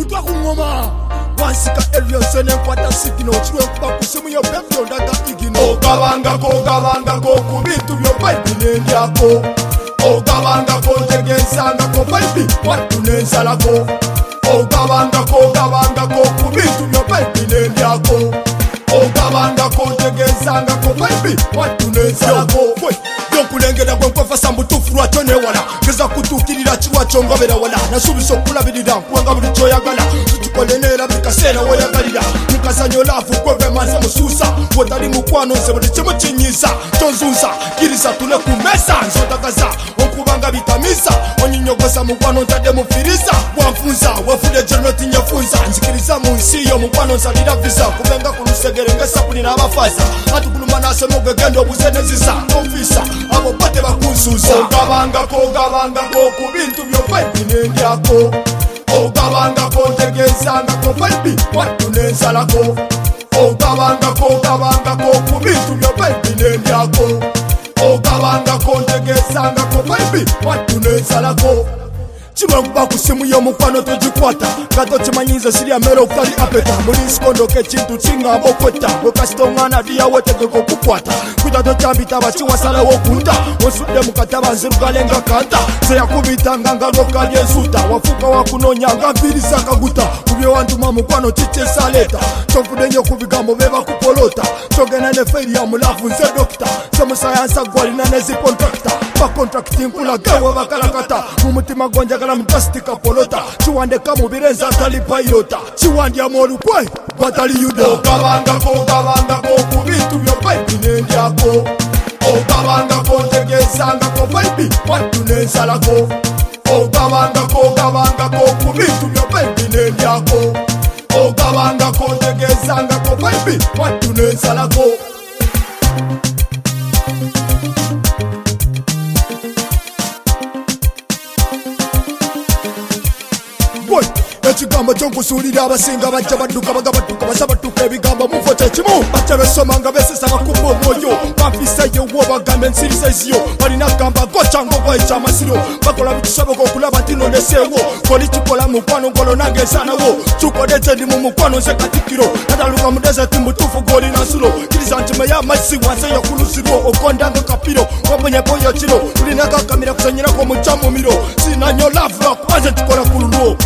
omutwa ku ngoma wansika ebyonse nenkwata sigino kirwe nkuba ku simu yo pepyo ndaga igino ogabangako ku bintu byo bayibi nendyako ogabangako ntegensangako bayibi wattu nensalako ogabangako ku bintu byo bayibi nendyako ogabangako ntegensangako bayibi wattu nensalako yonkulengera gwenkwefasa mutufu lwakyo newala geza kutuukirira kiwakyo ngobera wala nasuubisa okulabirira nkuwenga buli kyoyagala tukikole neera buli kaseera weyagalira mukazanyo laafu gweve manze musuusa wotali mukwano nze buli kimu kinyiisa tonzuusa kiriza tule ku mesa nzotagaza okubanga bitamisa onyinyogoza mukwano ntadde mufiriza bwanfunza wefude gyenotinyefunza nzikiriza mu nsi yo mukwano nsalira visa kubenga ku lusegere ngesapuni n'abafaza atukuluma nasema ogegenda obuze nezisa nonfisa abo bate bakunsuusa ogabangako ku bintu byo bayibi nendyako ogabangako ntegensangako bayibi wattu nensalako ogabangako ku bintu byo bayibi nendyako ogabangako ntegensangako bayibi wattu nensalako kimwe kuba ku simu y'omukwano togikwata gato kimanyize sirya mmere okutali apeta muli nsikondoka ekintu kingamba okwetta wekasita omwana diyawo tegeka okukwata kwita tokyambita bakiwasalawo okunta onsudde mu kataba nzirugale nga kanta zeyakubitanga ngalo kalya ensuuta wafuuka wakunoonya nga nviiriza kaguta kubyewantuma mukwano kikyesaleeta tonvudde nnyo ku bigambo be bakupolota togenda ne feri ya mulaafu nze dokita semusayansa gwalina ne zikontakita bakontrakiti nkulagewe bakalakata mu mutima gonjagala mutastika polota kiwandeka mu birenza atali pailota kiwandyamu olukwe batali yuda ogabangako ku bintu byo bayibi nendyako ogabangako ntegensangako bayibi wattu nensalako ogabangako ku bintu byo bayibi nendyako ogabangako ntegensangako bayibi wattu nensalako ekigambo kyonkusuulira abasinga bajja badduka bagabadduka basabadduka ebigambo mufo kyekimu bajja besoma nga besesa bakubba omwoyo banfisayowo bagambe ensiriseziyo balina gamba gocango bwekyamasiro bakola bikisoboka okulaba nti noneseewo koli kikola mukwano ngolo nange ensanawo kyukodeze ndi mu mukwano nze katikiro nadaluka mu deseti mutuufu gwolina nsulo kiriza nti meya amazzi wansi eyo kulusirwo okondanga kapiro wamenyeko yo kiro tulina kakamira kusanyirako mukyamumiro sinanyo laavu lwakubanze nkikola ku lulwo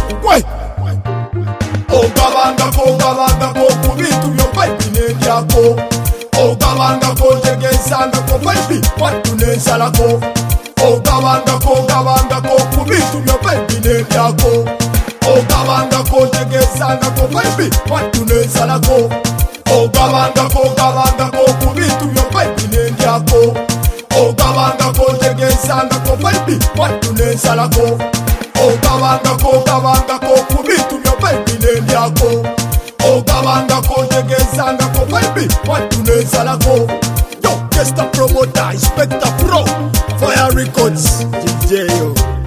ogabangako ku bintu byo bayibi nendyako ogabangako ntegensangako bayibi wattu nensalako ogabangako ku bintu byo bayibi nendyako ogabangako ntegensangako bayibi wattu nensalako ogabangako ku bintu byo bayibi nendyako ogabangako ntegensangako bayibi wattu nensalako ogabangako ku bintu byo bayibi nendyako ogabangako ntegensangako bayibi wattu nensalako yo gesta promota inspector pro fire records DJ yo